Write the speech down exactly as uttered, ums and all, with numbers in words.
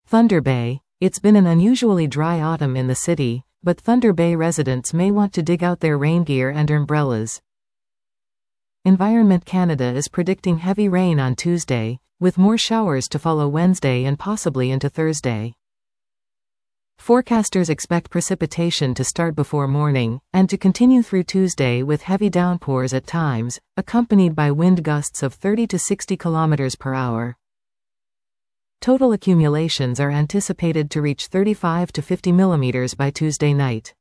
Thunder Bay. It's been an unusually dry autumn in the city, but Thunder Bay residents may want to dig out their rain gear and umbrellas. Environment Canada is predicting heavy rain on Tuesday, with more showers to follow Wednesday and possibly into Thursday. Forecasters expect precipitation to start before morning, and to continue through Tuesday with heavy downpours at times, accompanied by wind gusts of thirty to sixty kilometers per hour. Total accumulations are anticipated to reach thirty-five to fifty millimeters by Tuesday night.